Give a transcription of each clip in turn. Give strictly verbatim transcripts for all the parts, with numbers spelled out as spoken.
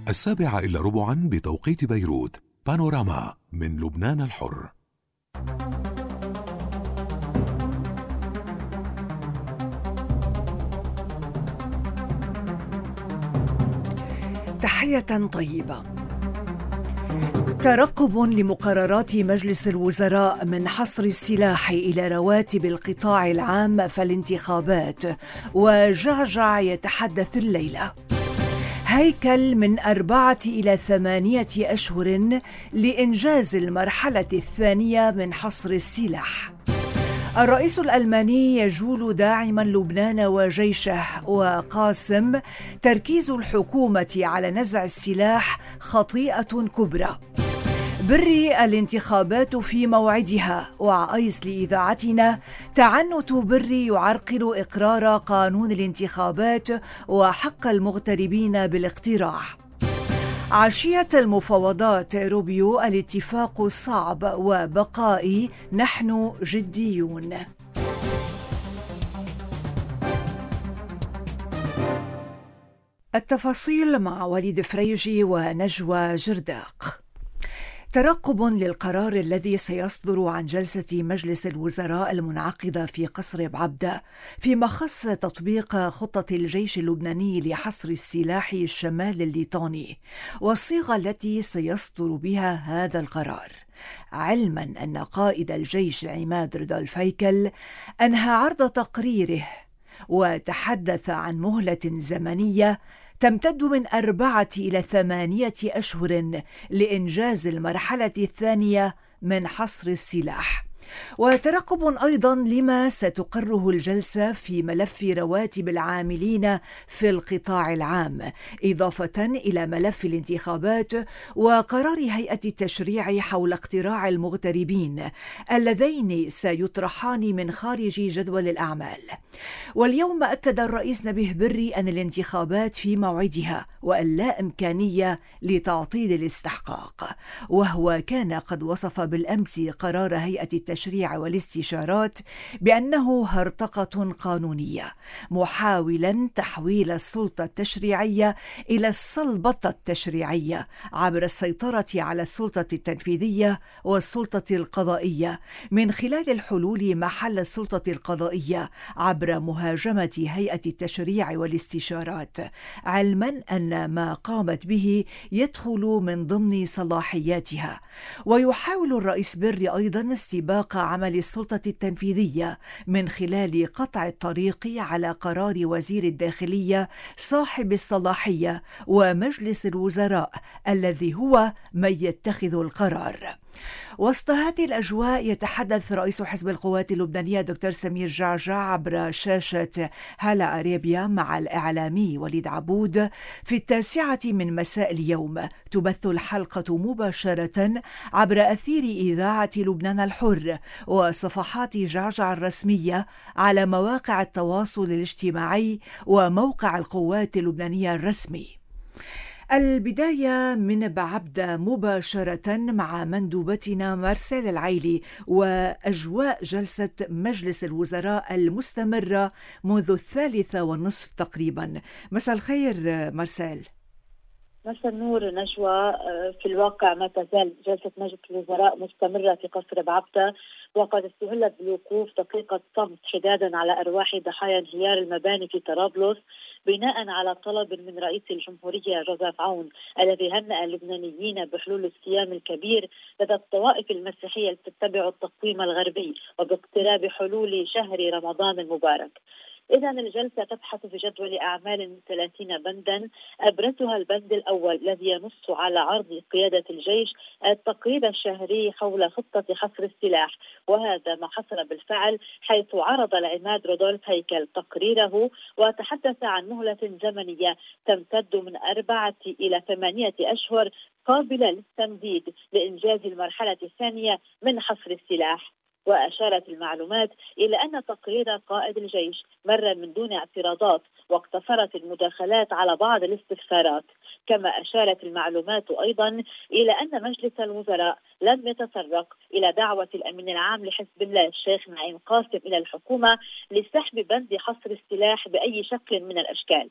السابعة إلا ربعا بتوقيت بيروت. بانوراما من لبنان الحر. تحية طيبة. ترقب لمقررات مجلس الوزراء من حصر السلاح إلى رواتب القطاع العام في الانتخابات، وجعجع يتحدث الليلة. هيكل من أربعة إلى ثمانية أشهر لإنجاز المرحلة الثانية من حصر السلاح. الرئيس الألماني يجول داعما لبنان وجيشه، وقاسم تركيز الحكومة على نزع السلاح خطيئة كبرى. بري الانتخابات في موعدها. وعايز لإذاعتنا تعنت بري يعرقل إقرار قانون الانتخابات وحق المغتربين بالاقتراع. عشية المفاوضات روبيو الاتفاق صعب وبقائي نحن جديون. التفاصيل مع وليد فريجي ونجوى جرداق. ترقب للقرار الذي سيصدر عن جلسة مجلس الوزراء المنعقدة في قصر بعبدة فيما خص تطبيق خطة الجيش اللبناني لحصر السلاح الشمال الليطاني، والصيغة التي سيصدر بها هذا القرار، علما أن قائد الجيش العماد رودولف هيكل أنهى عرض تقريره وتحدث عن مهلة زمنية تمتد من أربعة إلى ثمانية أشهر لإنجاز المرحلة الثانية من حصر السلاح. وترقب أيضا لما ستقره الجلسة في ملف رواتب العاملين في القطاع العام، إضافة إلى ملف الانتخابات وقرار هيئة التشريع حول اقتراع المغتربين اللذين سيطرحان من خارج جدول الأعمال. واليوم أكد الرئيس نبيه بري أن الانتخابات في موعدها وأن لا إمكانية لتعطيل الاستحقاق، وهو كان قد وصف بالأمس قرار هيئة التشريع والاستشارات بأنه هرطقة قانونية، محاولا تحويل السلطة التشريعية إلى الصلبطة التشريعية عبر السيطرة على السلطة التنفيذية والسلطة القضائية من خلال الحلول محل السلطة القضائية عبر مهاجمة هيئة التشريع والاستشارات، علما أن ما قامت به يدخل من ضمن صلاحياتها. ويحاول الرئيس بري أيضا استباق عمل السلطة التنفيذية من خلال قطع الطريق على قرار وزير الداخلية صاحب الصلاحية ومجلس الوزراء الذي هو من يتخذ القرار. وسط هذه الأجواء يتحدث رئيس حزب القوات اللبنانية دكتور سمير جعجع عبر شاشة هلا أريبيا مع الإعلامي وليد عبود في التاسعة من مساء اليوم. تبث الحلقة مباشرة عبر أثير إذاعة لبنان الحر وصفحات جعجع الرسمية على مواقع التواصل الاجتماعي وموقع القوات اللبنانية الرسمي. البداية من بعبدة مباشرة مع مندوبتنا مارسيل العيلي وأجواء جلسة مجلس الوزراء المستمرة منذ الثالثة والنصف تقريبا. مساء الخير مارسيل. مساء النور نجوى. في الواقع ما تزال جلسة مجلس الوزراء مستمرة في قصر بعبدة، وقد استهلت بالوقوف دقيقة صمت حدادا على أرواح ضحايا انهيار المباني في طرابلس بناء على طلب من رئيس الجمهورية جوزيف عون الذي هنأ اللبنانيين بحلول الصيام الكبير لدى الطوائف المسيحية التي تتبع التقويم الغربي وباقتراب حلول شهر رمضان المبارك. إذن الجلسة تبحث في جدول أعمال من ثلاثين بندا، أبرزها البند الأول الذي ينص على عرض قيادة الجيش التقرير الشهري حول خطة حصر السلاح، وهذا ما حصل بالفعل حيث عرض العماد رودولف هيكل تقريره وتحدث عن مهلة زمنية تمتد من أربعة إلى ثمانية أشهر قابلة للتمديد لإنجاز المرحلة الثانية من حصر السلاح. وأشارت المعلومات إلى أن تقرير قائد الجيش مر من دون اعتراضات واقتصرت المداخلات على بعض الاستفسارات. كما أشارت المعلومات أيضا إلى أن مجلس الوزراء لم يتطرق إلى دعوة الأمين العام لحزب الله الشيخ نعيم قاسم إلى الحكومة لسحب بند حصر السلاح بأي شكل من الأشكال.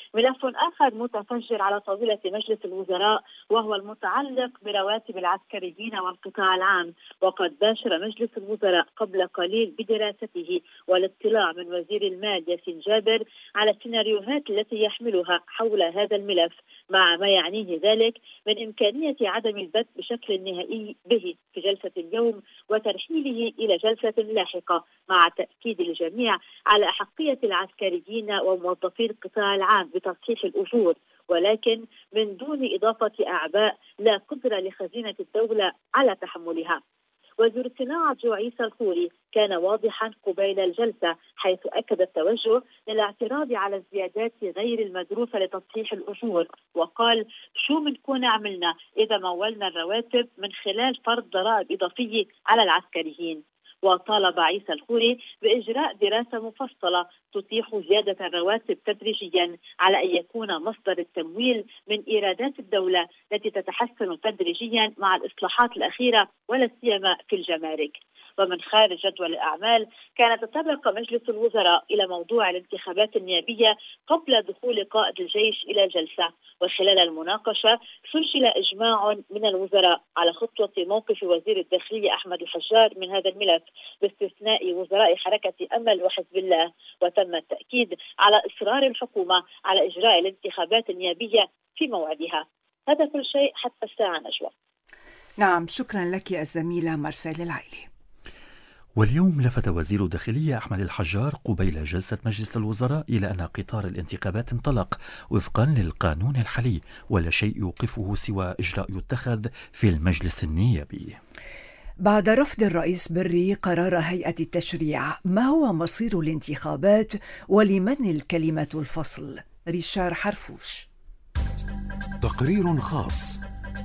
ملف آخر متفجر على طاولة مجلس الوزراء وهو المتعلق برواتب العسكريين والقطاع العام، وقد باشر مجلس الوزراء قبل قليل بدراسته والاطلاع من وزير المال ياسين جابر على السيناريوهات التي يحملها حول هذا الملف، مع ما يعنيه ذلك من إمكانية عدم البت بشكل نهائي به في جلسة اليوم وترحيله إلى جلسة لاحقة، مع تأكيد الجميع على أحقية العسكريين وموظفي القطاع العام بتصحيح الأجور، ولكن من دون إضافة أعباء لا قدرة لخزينة الدولة على تحملها. وزير الصناعة جو عيسى الخوري كان واضحا قبيل الجلسة، حيث أكد التوجه للاعتراض على الزيادات غير المدروسة لتصحيح الأجور، وقال شو منكون عملنا إذا مولنا الرواتب من خلال فرض ضرائب إضافية على العسكريين. وطالب عيسى الخوري بإجراء دراسة مفصلة تتيح زيادة الرواتب تدريجيا على أن يكون مصدر التمويل من إيرادات الدولة التي تتحسن تدريجيا مع الإصلاحات الأخيرة ولا سيما في الجمارك. ومن خارج جدول الأعمال كان تطرق مجلس الوزراء إلى موضوع الانتخابات النيابية قبل دخول قائد الجيش إلى الجلسة، وخلال المناقشة سجل إجماع من الوزراء على خطوة موقف وزير الداخلية أحمد الحجار من هذا الملف باستثناء وزراء حركة أمل وحزب الله، وتم التأكيد على إصرار الحكومة على إجراء الانتخابات النيابية في موعدها. هذا كل شيء حتى الساعة نجوى. نعم، شكرا لك الزميلة مرسال العيلي. واليوم لفت وزير الداخلية أحمد الحجار قبيل جلسة مجلس الوزراء إلى أن قطار الانتخابات انطلق وفقا للقانون الحالي، ولا شيء يوقفه سوى إجراء يتخذ في المجلس النيابي. بعد رفض الرئيس بري قرار هيئة التشريع، ما هو مصير الانتخابات ولمن الكلمة الفصل؟ ريشار حرفوش. تقرير خاص.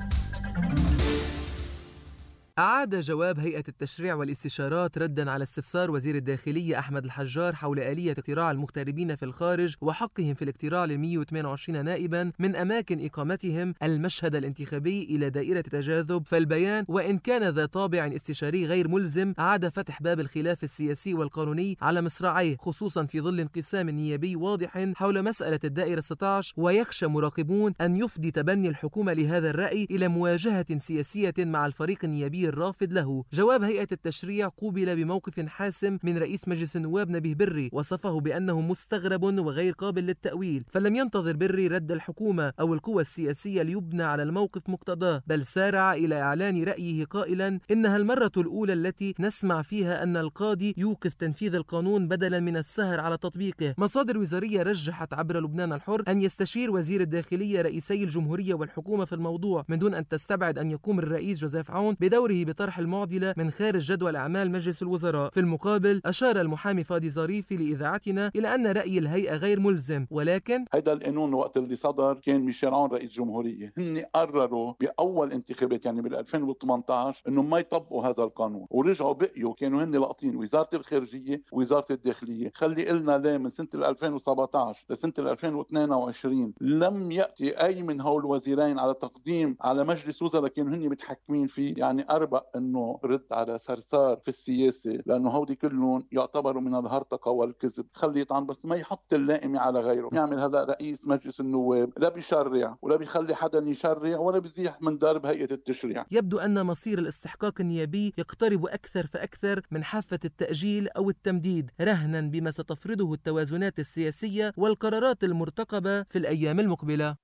أعاد جواب هيئة التشريع والاستشارات رداً على استفسار وزير الداخلية أحمد الحجار حول آلية اقتراع المغتربين في الخارج وحقهم في الاقتراع ل مئة وثمانية وعشرين نائباً من أماكن إقامتهم المشهد الانتخابي إلى دائرة تجاذب. فالبيان وإن كان ذا طابع استشاري غير ملزم أعاد فتح باب الخلاف السياسي والقانوني على مصراعيه، خصوصاً في ظل انقسام نيابي واضح حول مسألة الدائرة ستة عشر، ويخشى مراقبون أن يفضي تبني الحكومة لهذا الرأي إلى مواجهة سياسية مع الفريق النيابي الرافض له. جواب هيئة التشريع قوبل بموقف حاسم من رئيس مجلس النواب نبيه بري، وصفه بأنه مستغرب وغير قابل للتأويل، فلم ينتظر بري رد الحكومة أو القوى السياسية ليبنى على الموقف مقتضاه، بل سارع إلى إعلان رأيه قائلا إنها المرة الأولى التي نسمع فيها أن القاضي يوقف تنفيذ القانون بدلا من السهر على تطبيقه. مصادر وزارية رجحت عبر لبنان الحر أن يستشير وزير الداخلية رئيسي الجمهورية والحكومة في الموضوع، من دون أن تستبعد أن يقوم الرئيس جوزيف عون بدوره بطرح المعضلة من خارج جدول أعمال مجلس الوزراء. في المقابل أشار المحامي فادي ظريفي لإذاعتنا إلى أن رأي الهيئة غير ملزم، ولكن هذا القانون وقت اللي صدر كان ميشيل عون رئيس جمهورية، هن قرروا بأول انتخابات يعني بال ألفين وثمانية عشر إنه ما يطبقوا هذا القانون، ورجعوا بقيوا كانوا هن لاقطين وزارة الخارجية ووزارة الداخلية. خلي قلنا ليه من سنة ألفين وسبعة عشر لسنة ألفين واثنين وعشرين لم يأتي أي من هول الوزيرين على تقديم على مجلس وزراء كانوا هن متحكمين فيه. يعني أربع إنه رد على صرصار في السياسة، لأنه هودي كلهم يعتبروا من الهرطقة والكذب. خلي يطعن بس ما يحط اللائمة على غيره. يعمل هذا رئيس مجلس النواب لا بيشرع ولا بيخلي حدا يشرع ولا بيزيح من درب هيئة التشريع. يبدو أن مصير الاستحقاق النيابي يقترب أكثر فأكثر من حافة التأجيل أو التمديد، رهنا بما ستفرضه التوازنات السياسية والقرارات المرتقبة في الأيام المقبلة.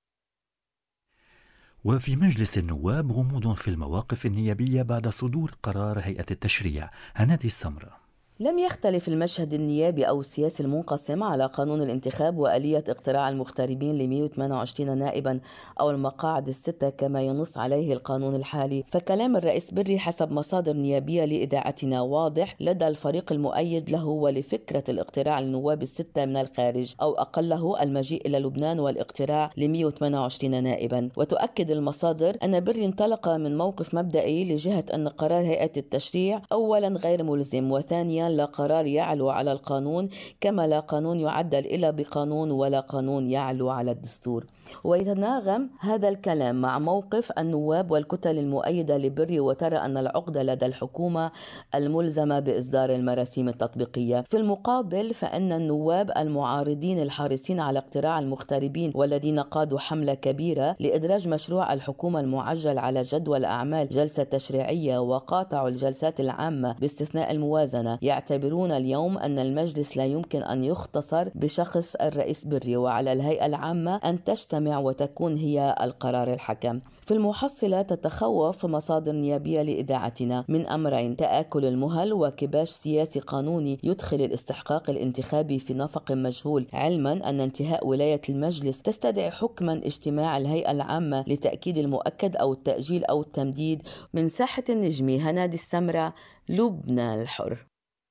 وفي مجلس النواب غموض في المواقف النيابية بعد صدور قرار هيئة التشريع. هنادي السمرة. لم يختلف المشهد النيابي أو السياسي المنقسم على قانون الانتخاب وآلية اقتراع المغتربين ل مئة وثمانية وعشرين نائبا أو المقاعد الستة كما ينص عليه القانون الحالي. فكلام الرئيس بري حسب مصادر نيابية لإذاعتنا واضح لدى الفريق المؤيد له ولفكرة الاقتراع للنواب الستة من الخارج أو أقله المجيء إلى لبنان والاقتراع ل مئة وثمانية وعشرين نائبا. وتؤكد المصادر أن بري انطلق من موقف مبدئي لجهة أن قرار هيئة التشريع أولا غير ملزم، وثانيا لبنان لا قرار يعلو على القانون، كما لا قانون يعدل إلا بقانون ولا قانون يعلو على الدستور. ويتناغم هذا الكلام مع موقف النواب والكتل المؤيدة لبري، وترى أن العقدة لدى الحكومة الملزمة بإصدار المراسيم التطبيقية. في المقابل فإن النواب المعارضين الحريصين على اقتراع المغتربين والذين قادوا حملة كبيرة لإدراج مشروع الحكومة المعجل على جدول أعمال جلسة تشريعية وقاطعوا الجلسات العامة باستثناء الموازنة، يعتبرون اليوم أن المجلس لا يمكن أن يختصر بشخص الرئيس بري، وعلى الهيئة العامة أن تجتمع وتكون هي القرار الحكم. في المحصلة تتخوف مصادر نيابية لإذاعتنا من أمرين: تآكل المهل وكباش سياسي قانوني يدخل الاستحقاق الانتخابي في نفق مجهول، علما أن انتهاء ولاية المجلس تستدعي حكما اجتماع الهيئة العامة لتأكيد المؤكد أو التأجيل أو التمديد. من ساحة النجمي، هنادي السمرة، لبنان الحر.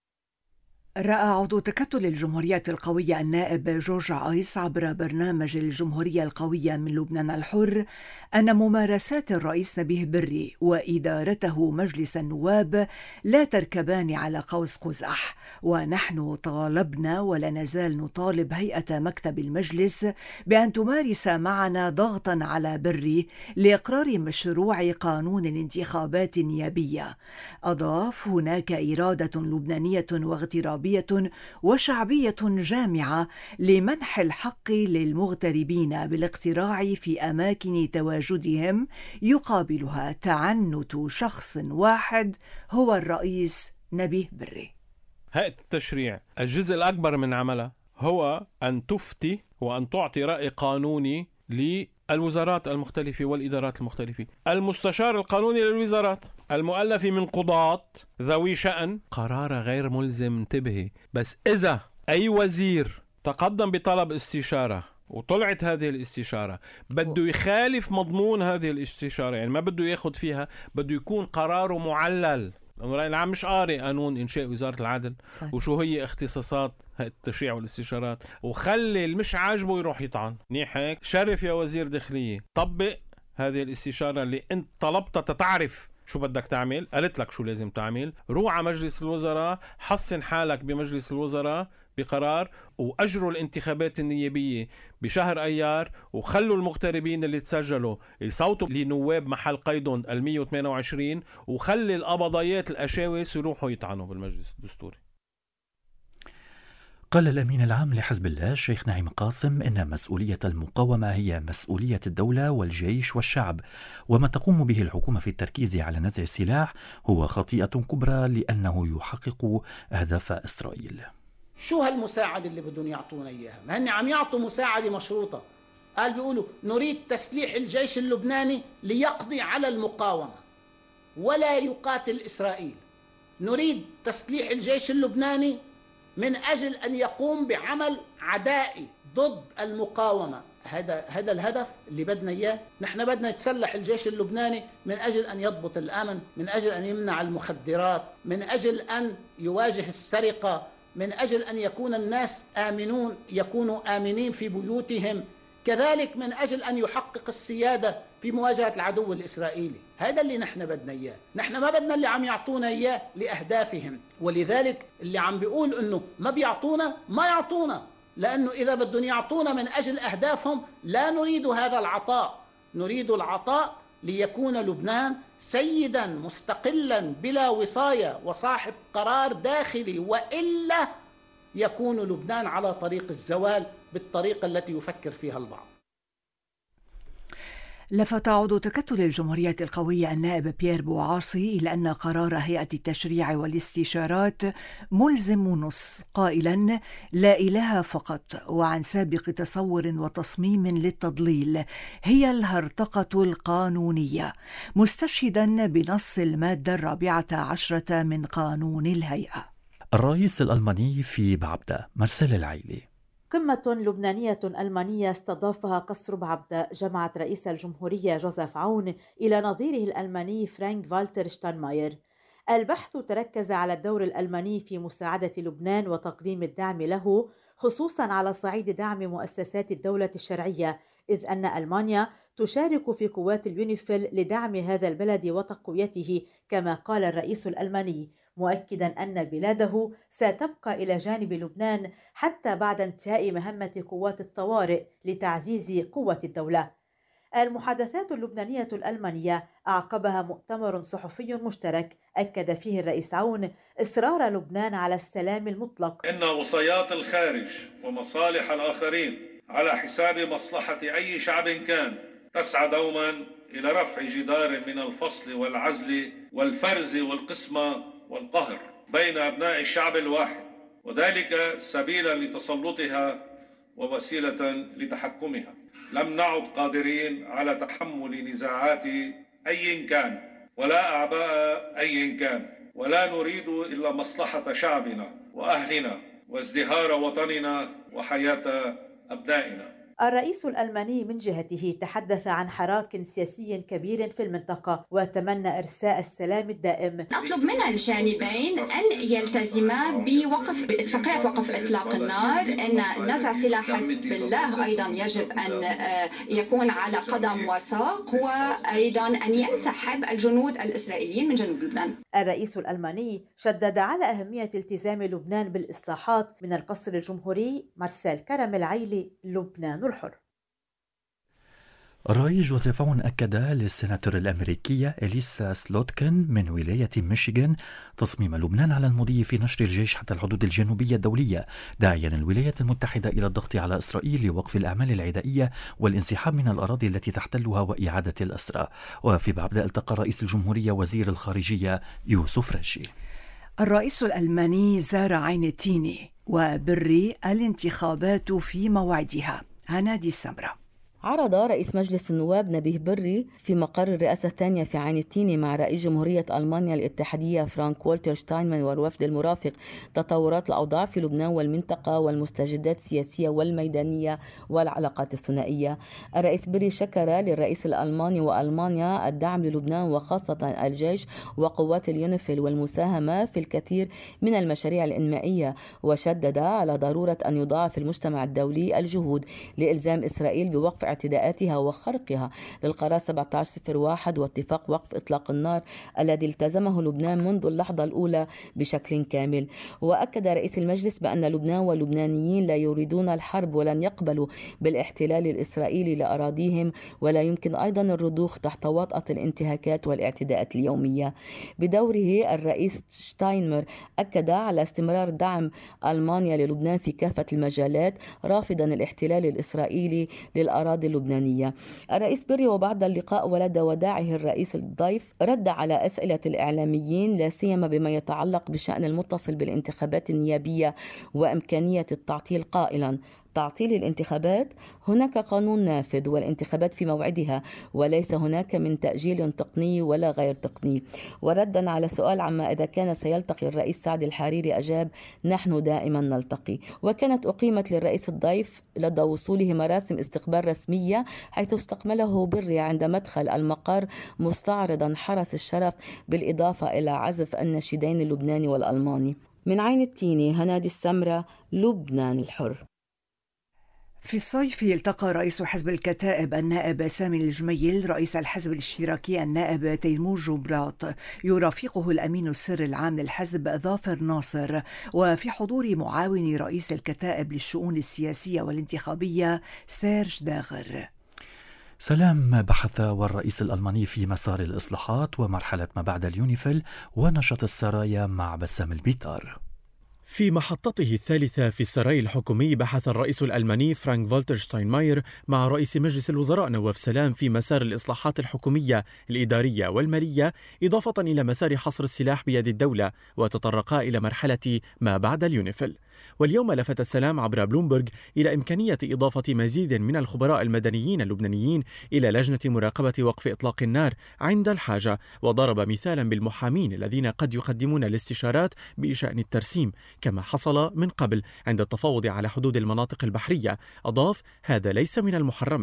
رأى عضو تكتل الجمهورية القوية النائب جورج عايس عبر برنامج الجمهورية القوية من لبنان الحر أن ممارسات الرئيس نبيه بري وإدارته مجلس النواب لا تركبان على قوس قزح، ونحن طالبنا ولا نزال نطالب هيئة مكتب المجلس بأن تمارس معنا ضغطا على بري لإقرار مشروع قانون الانتخابات النيابية. أضاف: هناك إرادة لبنانية واغترابية وشعبية جامعة لمنح الحق للمغتربين بالاقتراع في أماكن تواجدهم، يقابلها تعنت شخص واحد هو الرئيس نبيه بري. هيئة التشريع الجزء الأكبر من عملها هو أن تفتي وأن تعطي رأي قانوني للوزارات المختلفة والإدارات المختلفة. المستشار القانوني للوزارات المؤلف من قضاة ذوي شأن، قرار غير ملزم، انتبهي، بس إذا أي وزير تقدم بطلب استشارة وطلعت هذه الاستشارة بده يخالف مضمون هذه الاستشارة، يعني ما بده ياخد فيها، بده يكون قراره معلل. الرأي العام مش قاري قانون إنشاء وزارة العدل صحيح. وشو هي اختصاصات التشريع والاستشارات، وخلي المش عاجبه يروح يطعن. منيح هيك؟ شرف يا وزير داخلية، طبق هذه الاستشارة اللي انت طلبتها تتعرف شو بدك تعمل، قالت لك شو لازم تعمل، روح على مجلس الوزراء، حصن حالك بمجلس الوزراء بقرار، وأجروا الانتخابات النيابية بشهر أيار، وخلوا المغتربين اللي تسجلوا يصوتوا لنواب محل قيدهم المية وثمانية وعشرين، وخلي القبضايات الأشاوس يروحوا يطعنوا بالمجلس الدستوري. قال الأمين العام لحزب الله الشيخ نعيم قاسم إن مسؤولية المقاومة هي مسؤولية الدولة والجيش والشعب، وما تقوم به الحكومة في التركيز على نزع السلاح هو خطيئة كبرى لأنه يحقق أهداف إسرائيل. شو هالمساعدة اللي بدهم يعطونا إياها؟ ما هن عم يعطوا مساعدة مشروطة. قال بيقولوا نريد تسليح الجيش اللبناني ليقضي على المقاومة ولا يقاتل إسرائيل. نريد تسليح الجيش اللبناني من أجل أن يقوم بعمل عدائي ضد المقاومة. هذا هذا الهدف اللي بدنا إياه. نحن بدنا يتسلح الجيش اللبناني من أجل أن يضبط الأمن، من أجل أن يمنع المخدرات، من أجل أن يواجه السرقة، من أجل أن يكون الناس آمنون، يكونوا آمنين في بيوتهم، كذلك من أجل أن يحقق السيادة في مواجهة العدو الإسرائيلي. هذا اللي نحن بدنا إياه. نحن ما بدنا اللي عم يعطونا إياه لأهدافهم، ولذلك اللي عم بيقول إنه ما بيعطونا، ما يعطونا، لأنه إذا بدهم يعطونا من أجل أهدافهم لا نريد هذا العطاء. نريد العطاء ليكون لبنان سيدا مستقلا بلا وصاية وصاحب قرار داخلي، وإلا يكون لبنان على طريق الزوال بالطريقة التي يفكر فيها البعض. لفت عضو تكتل الجمهورية القوية النائب بيير بوعاصي إلى أن قرار هيئة التشريع والاستشارات ملزم ونص، قائلا لا إله فقط، وعن سابق تصور وتصميم للتضليل هي الهرطقة القانونية، مستشهدا بنص المادة الرابعة عشرة من قانون الهيئة. الرئيس الألماني في بعبدة مرسل العيلي. قمة لبنانية ألمانية استضافها قصر بعبدة جمعت رئيس الجمهورية جوزيف عون إلى نظيره الألماني فرانك فالتر شتاينماير. البحث تركز على الدور الألماني في مساعدة لبنان وتقديم الدعم له، خصوصا على صعيد دعم مؤسسات الدولة الشرعية، إذ أن ألمانيا تشارك في قوات اليونيفيل لدعم هذا البلد وتقويته كما قال الرئيس الألماني. مؤكدا أن بلاده ستبقى إلى جانب لبنان حتى بعد انتهاء مهمة قوات الطوارئ لتعزيز قوة الدولة. المحادثات اللبنانية الألمانية أعقبها مؤتمر صحفي مشترك أكد فيه الرئيس عون إصرار لبنان على السلام المطلق. إن وصايات الخارج ومصالح الآخرين على حساب مصلحة أي شعب كان تسعى دوما إلى رفع جدار من الفصل والعزل والفرز والقسمة والقهر بين أبناء الشعب الواحد، وذلك سبيلا لتسلطها ووسيلة لتحكمها. لم نعد قادرين على تحمل نزاعات أي كان ولا أعباء أي كان، ولا نريد إلا مصلحة شعبنا وأهلنا وازدهار وطننا وحياة أبنائنا. الرئيس الألماني من جهته تحدث عن حراك سياسي كبير في المنطقة وتمنى إرساء السلام الدائم. أطلب من الجانبين أن يلتزما بوقف باتفاقية وقف إطلاق النار، أن نزع سلاح حزب الله أيضا يجب أن يكون على قدم وساق، وأيضا أن ينسحب الجنود الإسرائيليين من جنوب لبنان. الرئيس الألماني شدد على أهمية التزام لبنان بالإصلاحات. من القصر الجمهوري مارسيل كرم العيلي، لبنان الحر. الرئيس جوزيف عون أكد للسيناتور الأمريكية إليسا سلوتكن من ولاية ميشيغان تصميم لبنان على المضي في نشر الجيش حتى الحدود الجنوبية الدولية، داعيا الولايات المتحدة إلى الضغط على إسرائيل لوقف الأعمال العدائية والانسحاب من الأراضي التي تحتلها وإعادة الأسرى. وفي بعبدة التقى رئيس الجمهورية وزير الخارجية يوسف رجي. الرئيس الألماني زار عين التيني وبري الانتخابات في موعدها. هنادي السمرة. عرض رئيس مجلس النواب نبيه بري في مقر الرئاسة الثانية في عين التيني مع رئيس جمهورية ألمانيا الاتحادية فرانك والتر شتاينمان والوفد المرافق تطورات الأوضاع في لبنان والمنطقة والمستجدات السياسية والميدانية والعلاقات الثنائية. الرئيس بري شكر للرئيس الألماني وألمانيا الدعم للبنان وخاصة الجيش وقوات اليونيفيل والمساهمة في الكثير من المشاريع الإنمائية، وشدد على ضرورة أن يضاعف المجتمع الدولي الجهود لإلزام إسرائيل بوقف اعتداءاتها وخرقها للقرار سبعة عشر صفر واحد واتفاق وقف إطلاق النار الذي التزمه لبنان منذ اللحظة الأولى بشكل كامل. وأكد رئيس المجلس بأن لبنان واللبنانيين لا يريدون الحرب ولن يقبلوا بالاحتلال الإسرائيلي لأراضيهم، ولا يمكن أيضا الرضوخ تحت وطأة الانتهاكات والاعتداءات اليومية. بدوره الرئيس شتاينمر أكد على استمرار دعم ألمانيا للبنان في كافة المجالات، رافضا الاحتلال الإسرائيلي للأراضي اللبنانية. الرئيس بري وبعد اللقاء ولدى وداعه الرئيس الضيف رد على أسئلة الإعلاميين لا سيما بما يتعلق بشأن المتصل بالانتخابات النيابية وإمكانية التعطيل، قائلا: تعطيل الانتخابات؟ هناك قانون نافذ والانتخابات في موعدها، وليس هناك من تأجيل تقني ولا غير تقني. وردا على سؤال عما إذا كان سيلتقي الرئيس سعد الحريري أجاب: نحن دائما نلتقي. وكانت أقيمت للرئيس الضيف لدى وصوله مراسم استقبال رسمية، حيث استقبله بري عند مدخل المقر مستعرضا حرس الشرف بالإضافة إلى عزف النشيدين اللبناني والألماني. من عين التيني، هنادي السمرة، لبنان الحر. في الصيف التقى رئيس حزب الكتائب النائب سامي الجميل رئيس الحزب الاشتراكي النائب تيمور جبراط، يرافقه الأمين السر العام للحزب ظافر ناصر، وفي حضور معاون رئيس الكتائب للشؤون السياسية والانتخابية سيرج داغر. سلام بحث والرئيس الألماني في مسار الإصلاحات ومرحلة ما بعد اليونيفيل ونشاط السرايا مع بسام البيطار. في محطته الثالثة في السراي الحكومي بحث الرئيس الألماني فرانك فالتر شتاينماير مع رئيس مجلس الوزراء نواف سلام في مسار الإصلاحات الحكومية الإدارية والمالية، إضافة إلى مسار حصر السلاح بيد الدولة، وتطرقا إلى مرحلة ما بعد اليونيفيل. واليوم لفت السلام عبر بلومبرغ إلى إمكانية إضافة مزيد من الخبراء المدنيين اللبنانيين إلى لجنة مراقبة وقف إطلاق النار عند الحاجة، وضرب مثالا بالمحامين الذين قد يقدمون الاستشارات بشأن الترسيم كما حصل من قبل عند التفاوض على حدود المناطق البحرية. أضاف: هذا ليس من المحرمات.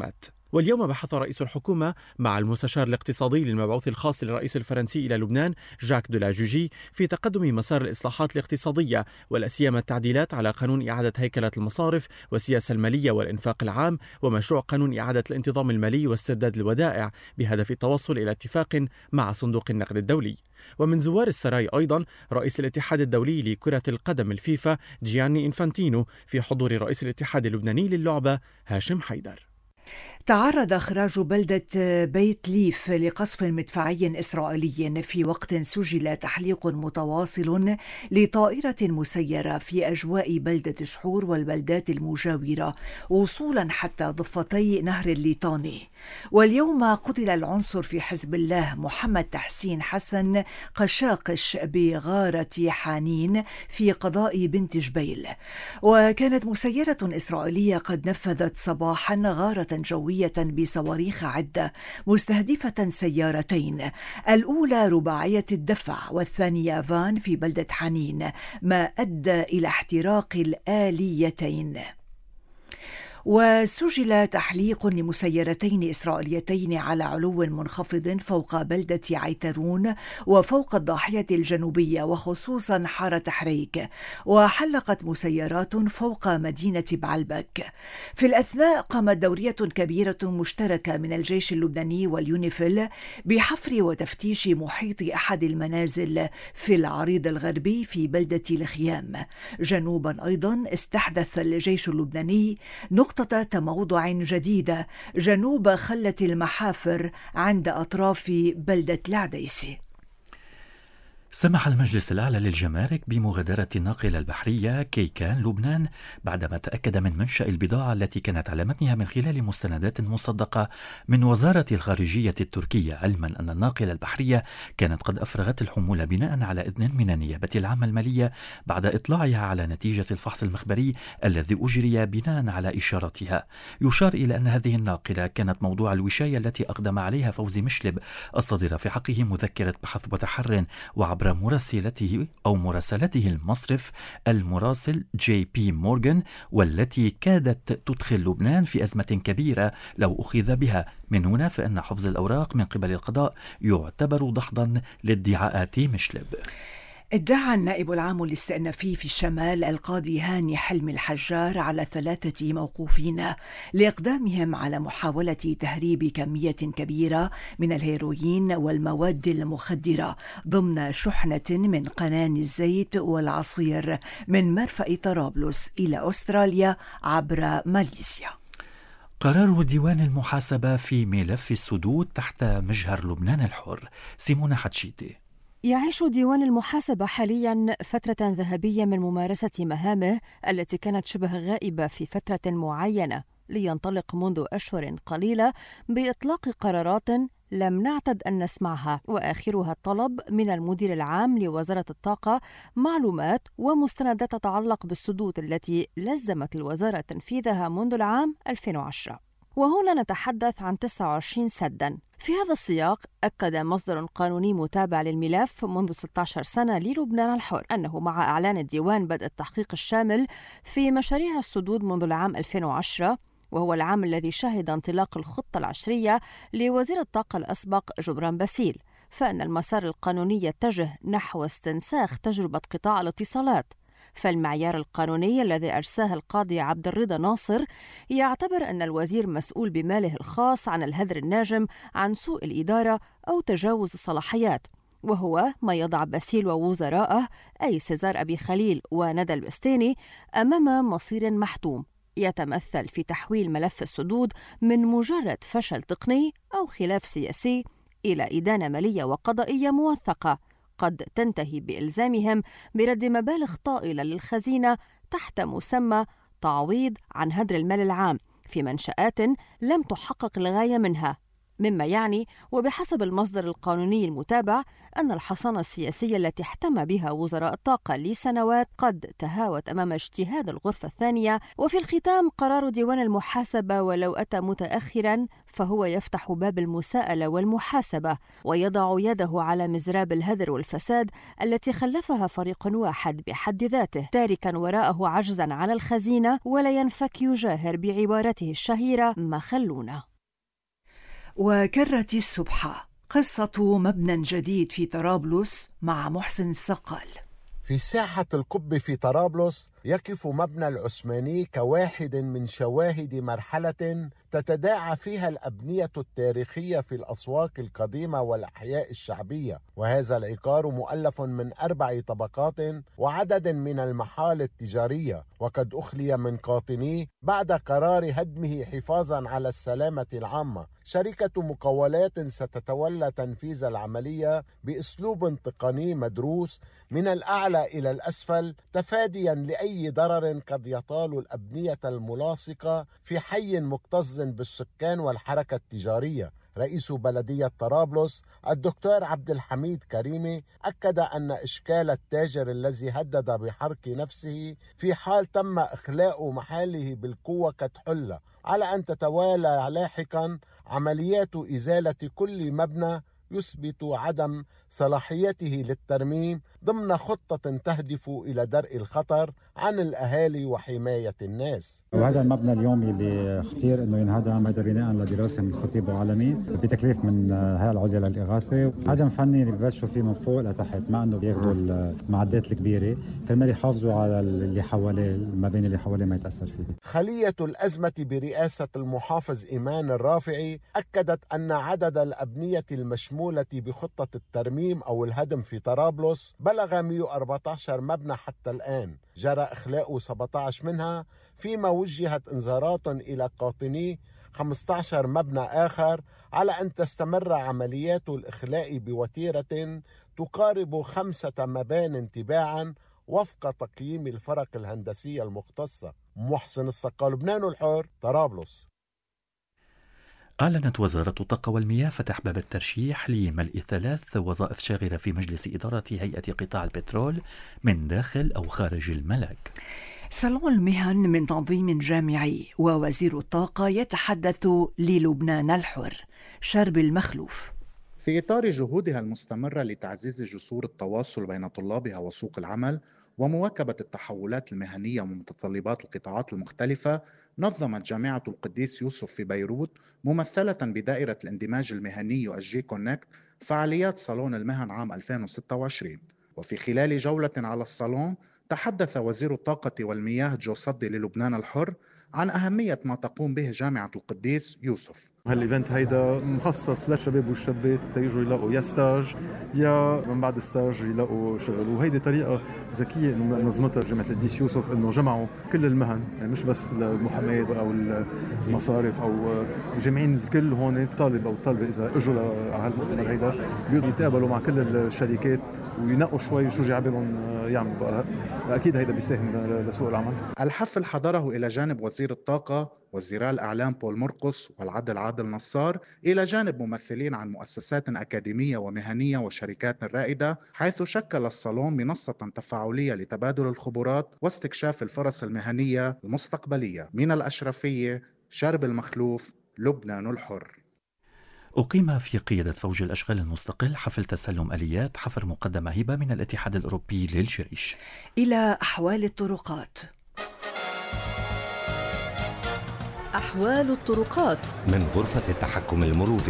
واليوم بحث رئيس الحكومة مع المستشار الاقتصادي للمبعوث الخاص للرئيس الفرنسي إلى لبنان جاك دولاجوجي في تقدم مسار الإصلاحات الاقتصادية ولا سيما التعديلات على قانون إعادة هيكلة المصارف والسياسة المالية والإنفاق العام ومشروع قانون إعادة الانتظام المالي واسترداد الودائع بهدف التوصل إلى اتفاق مع صندوق النقد الدولي. ومن زوار السراي أيضا رئيس الاتحاد الدولي لكرة القدم الفيفا جياني إنفانتينو في حضور رئيس الاتحاد اللبناني للعبة هاشم حيدر. تعرض إخراج بلدة بيت ليف لقصف مدفعي إسرائيلي في وقت سجل تحليق متواصل لطائرة مسيرة في أجواء بلدة شحور والبلدات المجاورة وصولا حتى ضفتي نهر الليطاني. واليوم قتل العنصر في حزب الله محمد تحسين حسن قشاقش بغارة حانين في قضاء بنت جبيل. وكانت مسيرة إسرائيلية قد نفذت صباحا غارة جوية بصواريخ عدة مستهدفة سيارتين، الأولى رباعية الدفع والثانية فان في بلدة حنين، ما أدى إلى احتراق الآليتين. وسجل تحليق لمسيرتين إسرائيليتين على علو منخفض فوق بلدة عيترون وفوق الضاحية الجنوبية وخصوصا حارة حريك، وحلقت مسيرات فوق مدينة بعلبك. في الأثناء قامت دورية كبيرة مشتركة من الجيش اللبناني واليونيفيل بحفر وتفتيش محيط أحد المنازل في العريض الغربي في بلدة الخيام. جنوبا أيضا استحدث الجيش اللبناني نقطة تموضع جديدة جنوب خلة المحافر عند أطراف بلدة العديسي. سمح المجلس الأعلى للجمارك بمغادرة الناقلة البحرية كيكان لبنان بعدما تأكد من منشأ البضاعة التي كانت على متنها من خلال مستندات مصدقة من وزارة الخارجية التركية، علما أن الناقلة البحرية كانت قد أفرغت الحمولة بناء على إذن من النيابة العامة المالية بعد إطلاعها على نتيجة الفحص المخبري الذي أجري بناء على إشارتها. يشار إلى أن هذه الناقلة كانت موضوع الوشاية التي أقدم عليها فوزي مشلب الصادرة في حقه مذكرة بحث وتحر وعبر مراسلته أو مراسلته المصرف المراسل جي بي مورغان، والتي كادت تدخل لبنان في أزمة كبيرة لو أخذ بها. من هنا فإن حفظ الأوراق من قبل القضاء يعتبر دحضا لادعاءات مشلب. ادعى النائب العام الاستئنافي في الشمال القاضي هاني حلمي الحجار على ثلاثة موقوفين لإقدامهم على محاولة تهريب كمية كبيرة من الهيروين والمواد المخدرة ضمن شحنة من قنان الزيت والعصير من مرفأ طرابلس إلى أستراليا عبر ماليزيا. قرار ديوان المحاسبة في ملف السدود تحت مجهر لبنان الحر. سيمونة حتشيتي. يعيش ديوان المحاسبة حالياً فترة ذهبية من ممارسة مهامه التي كانت شبه غائبة في فترة معينة، لينطلق منذ أشهر قليلة بإطلاق قرارات لم نعتد أن نسمعها، وآخرها الطلب من المدير العام لوزارة الطاقة معلومات ومستندات تتعلق بالسدود التي لزمت الوزارة تنفيذها منذ العام ألفين وعشرة. وهنا نتحدث عن تسعة وعشرين سداً. في هذا السياق أكد مصدر قانوني متابع للملف منذ ستة عشر سنة للبنان الحر أنه مع إعلان الديوان بدء التحقيق الشامل في مشاريع السدود منذ العام ألفين وعشرة، وهو العام الذي شهد انطلاق الخطة العشرية لوزير الطاقة الأسبق جبران باسيل، فإن المسار القانوني يتجه نحو استنساخ تجربة قطاع الاتصالات. فالمعيار القانوني الذي أرساه القاضي عبد الرضا ناصر يعتبر أن الوزير مسؤول بماله الخاص عن الهذر الناجم عن سوء الإدارة أو تجاوز الصلاحيات، وهو ما يضع باسيل ووزرائه أي سيزار أبي خليل وندى البستاني أمام مصير محتوم يتمثل في تحويل ملف السدود من مجرد فشل تقني أو خلاف سياسي إلى إدانة مالية وقضائية موثقة قد تنتهي بإلزامهم برد مبالغ طائلة للخزينة تحت مسمى تعويض عن هدر المال العام في منشآت لم تحقق الغاية منها، مما يعني وبحسب المصدر القانوني المتابع أن الحصانة السياسية التي احتمى بها وزراء الطاقة لسنوات قد تهاوت أمام اجتهاد الغرفة الثانية. وفي الختام قرار ديوان المحاسبة ولو أتى متأخرا فهو يفتح باب المساءلة والمحاسبة ويضع يده على مزراب الهدر والفساد التي خلفها فريق واحد بحد ذاته، تاركا وراءه عجزا على الخزينة ولا ينفك يجاهر بعبارته الشهيرة ما خلونا. وكرة السبحة، قصة مبنى جديد في طرابلس مع محسن السقال. في ساحة القب في طرابلس يقف مبنى العثماني كواحد من شواهد مرحلة تتداعى فيها الأبنية التاريخية في الأسواق القديمة والأحياء الشعبية، وهذا العقار مؤلف من أربع طبقات وعدد من المحال التجارية، وقد أخلي من قاطنيه بعد قرار هدمه حفاظا على السلامة العامة. شركة مقاولات ستتولى تنفيذ العملية بأسلوب تقني مدروس من الأعلى إلى الأسفل، تفاديا لأي ضرر قد يطال الأبنية الملاصقة في حي مكتظ بالسكان والحركة التجارية. رئيس بلدية طرابلس الدكتور عبد الحميد كريمي أكد أن إشكال التاجر الذي هدد بحرق نفسه في حال تم إخلاء محله بالقوة قد حل، على أن تتوالى لاحقا عمليات إزالة كل مبنى يثبت عدم صلاحيته للترميم ضمن خطة تهدف إلى درء الخطر عن الأهالي وحماية الناس. وهذا المبنى اليوم اللي اختير أنه ينهدم هذا بناء لدراسة من خطيب عالمي بتكليف من هيئة العليا للإغاثة. هدم فني اللي ببلشوا فيه من فوق لتحت، ما أنه بياخدوا المعدات الكبيرة كرمال يحافظوا على اللي حواليه، المباني اللي حواليه ما يتأثر فيه. خلية الأزمة برئاسة المحافظ إيمان الرافعي أكدت أن عدد الأبنية المشمولة بخطة الترميم أو الهدم في طرابلس بلغ مئة وأربعة عشر مبنى حتى الآن، جرى إخلاء سبعة عشر منها، فيما وجهت إنذارات إلى قاطني خمسة عشر مبنى آخر، على أن تستمر عمليات الإخلاء بوتيرة تقارب خمسة مبان تباعا وفق تقييم الفرق الهندسية المختصة. محسن السقال، لبنان الحر، طرابلس. أعلنت وزارة الطاقة والمياه فتح باب الترشيح لملء ثلاث وظائف شاغرة في مجلس إدارة هيئة قطاع البترول من داخل أو خارج الملك. صالون المهن من تنظيم جامعي ووزير الطاقة يتحدث للبنان الحر. شرب المخلوف. في إطار جهودها المستمرة لتعزيز جسور التواصل بين طلابها وسوق العمل ومواكبة التحولات المهنية ومتطلبات القطاعات المختلفة، نظمت جامعة القديس يوسف في بيروت ممثلة بدائرة الاندماج المهني الجي كونكت فعاليات صالون المهن عام ألفين وستة وعشرين. وفي خلال جولة على الصالون تحدث وزير الطاقة والمياه جو صدي للبنان الحر عن أهمية ما تقوم به جامعة القديس يوسف. هالايفنت هيدا مخصص للشباب والشابات تيجوا يلاقوا يا ستاج يا من بعد ستاج يلاقوا شغل، وهيدي طريقه ذكيه انه نظمتها جامعه القديس يوسف، انه جمعوا كل المهن، يعني مش بس المحاماه او المصارف او جامعين الكل هون. الطالب او الطالبه اذا اجوا على هالمؤتمر هيدا بيقدروا يتقابلوا مع كل الشركات وينقوا شوي شو جعبهم يعملوا. اكيد هيدا بيساهم لسوق العمل. الحفل حضره الى جانب وزير الطاقه وزير الإعلام بول مرقس والعدل عادل نصار، إلى جانب ممثلين عن مؤسسات أكاديمية ومهنية وشركات رائدة، حيث شكل الصالون منصة تفاعلية لتبادل الخبرات واستكشاف الفرص المهنية المستقبلية. من الأشرفية، شرب المخلوف، لبنان الحر. أقيم في قيادة فوج الأشغال المستقل حفل تسلم آليات حفر مقدمة هبة من الاتحاد الأوروبي للجيش. إلى أحوال الطرقات. أحوال الطرقات من غرفة التحكم المروري.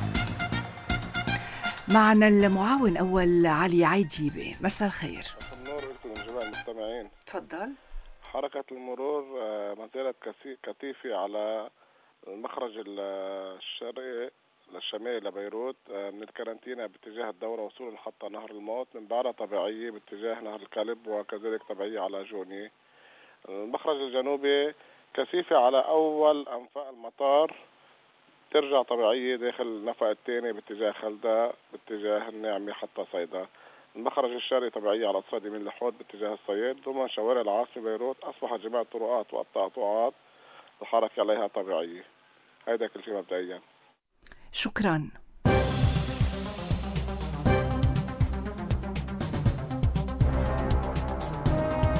معنا المعاون أول علي عيديبي. مساء الخير. النور لكم جميع المستمعين. تفضل. حركة المرور ما زالت كثيفة على المخرج الشرقي للشمالي لبيروت، من الكارنتينا باتجاه الدورة وصولا حتى نهر الموت، من بعدها طبيعية باتجاه نهر الكلب، وكذلك طبيعية على جوني. المخرج الجنوبي كثيفة على أول أنفاق المطار، ترجع طبيعية داخل النفق الثاني باتجاه خلدة باتجاه الناعمة حتى صيدا. المخرج الشرقي طبيعية على صيدا من لحود باتجاه الصيد. ضمن شوارع العاصمة بيروت أصبحت جميع الطرقات والتقاطعات الحركة عليها طبيعية. هيدا كل شيء مبدئيا. شكرا.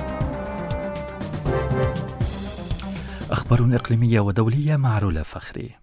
أخبار إقليمية ودولية مع رولا فخري.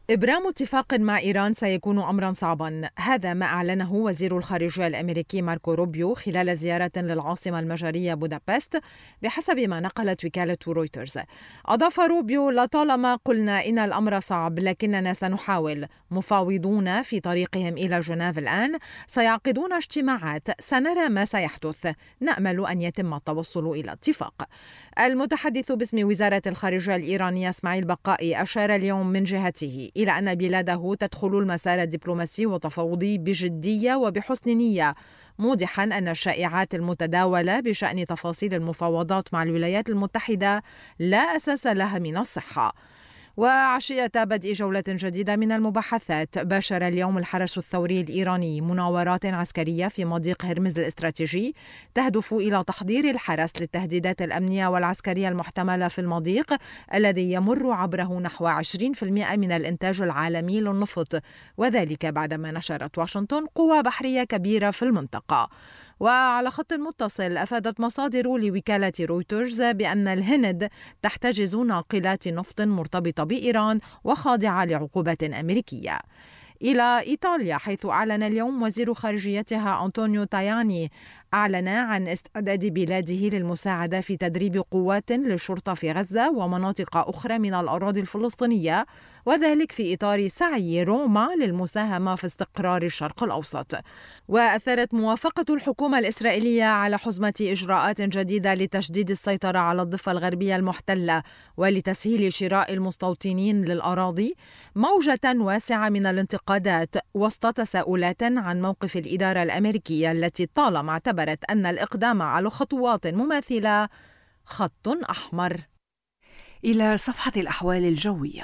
إبرام اتفاق مع إيران سيكون أمرا صعبا، هذا ما أعلنه وزير الخارجية الأمريكي ماركو روبيو خلال زيارة للعاصمة المجرية بودابست بحسب ما نقلت وكالة رويترز. أضاف روبيو: لطالما قلنا إن الأمر صعب لكننا سنحاول. مفاوضون في طريقهم إلى جنيف الآن سيعقدون اجتماعات، سنرى ما سيحدث، نأمل أن يتم التوصل إلى اتفاق. المتحدث باسم وزارة الخارجية الإيرانية إسماعيل بقائي أشار اليوم من جهته إلى أن بلاده تدخل المسار الدبلوماسي والتفاوضي بجدية وبحسن نية، موضحا أن الشائعات المتداولة بشأن تفاصيل المفاوضات مع الولايات المتحدة لا أساس لها من الصحة. وعشية بدء جولة جديدة من المباحثات، باشر اليوم الحرس الثوري الإيراني مناورات عسكرية في مضيق هرمز الاستراتيجي تهدف إلى تحضير الحرس للتهديدات الأمنية والعسكرية المحتملة في المضيق الذي يمر عبره نحو عشرين بالمئة من الإنتاج العالمي للنفط، وذلك بعدما نشرت واشنطن قوى بحرية كبيرة في المنطقة. وعلى خط متصل، أفادت مصادر لوكالة رويترز بأن الهند تحتجز ناقلات نفط مرتبطة بإيران وخاضعة لعقوبات أمريكية. إلى إيطاليا، حيث أعلن اليوم وزير خارجيتها أنطونيو تاياني أعلن عن استعداد بلاده للمساعدة في تدريب قوات للشرطة في غزة ومناطق أخرى من الأراضي الفلسطينية، وذلك في إطار سعي روما للمساهمة في استقرار الشرق الأوسط. وأثرت موافقة الحكومة الإسرائيلية على حزمة إجراءات جديدة لتشديد السيطرة على الضفة الغربية المحتلة ولتسهيل شراء المستوطنين للأراضي موجة واسعة من الانتقادات وسط تساؤلات عن موقف الإدارة الأمريكية التي طالما اعتبرت أن الإقدام على خطوات مماثلة خط أحمر. إلى صفحة الأحوال الجوية.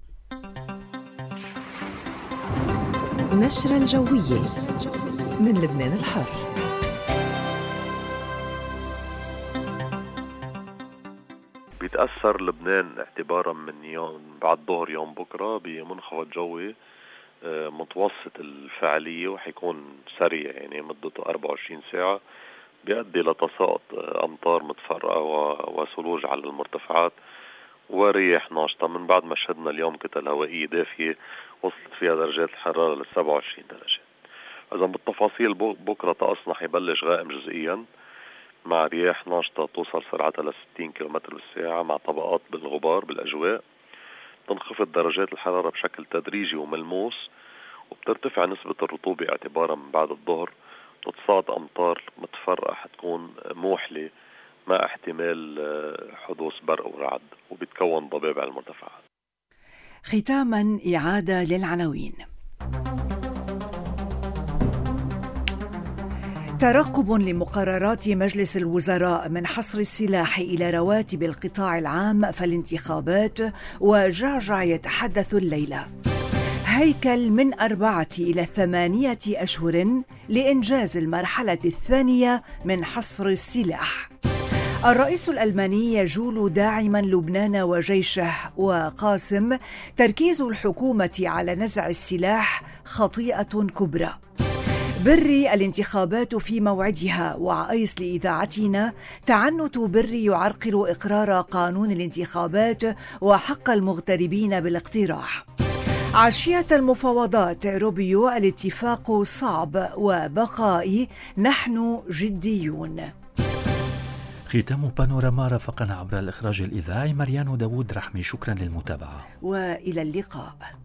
نشرة الجوية من لبنان الحر. بيتأثر لبنان اعتبارا من يوم بعد ظهر يوم بكرة بمنخفض جوي متوسط الفعالية وحيكون سريع، يعني مدته أربعة وعشرين ساعة، بيؤدي لتساقط أمطار متفرقة وثلوج على المرتفعات ورياح ناشطة. من بعد ما شهدنا اليوم كتل هوائية دافية وصلت فيها درجات الحرارة ل سبعة وعشرين درجة. إذا بالتفاصيل، بكرة طقسنا حيبلش غائم جزئيا مع رياح ناشطة توصل سرعتها ل ستين كيلومتر بالساعة مع طبقات بالغبار بالأجواء. تنخفض درجات الحرارة بشكل تدريجي وملموس، وبترتفع نسبة الرطوبة اعتبارا من بعد الظهر، وتتصاعد أمطار متفرقة حتكون موحلة مع احتمال حدوث برق ورعد، وبتكون ضباب على المرتفعات. ختاما إعادة للعناوين. ترقب لمقررات مجلس الوزراء من حصر السلاح إلى رواتب القطاع العام فالانتخابات، وجعجع يتحدث الليلة. هيكل من أربعة إلى ثمانية أشهر لإنجاز المرحلة الثانية من حصر السلاح. الرئيس الألماني يجول داعما لبنان وجيشه، وقاسم: تركيز الحكومة على نزع السلاح خطيئة كبرى. بري: الانتخابات في موعدها. وعايس لإذاعتنا: تعنت بري يعرقل إقرار قانون الانتخابات وحق المغتربين بالاقتراح. عشية المفاوضات، روبيو: الاتفاق صعب. وبقائي: نحن جديون. ختام بانوراما رافقنا عبر الإخراج الإذاعي مريان داوود رحمي. شكرا للمتابعة وإلى اللقاء.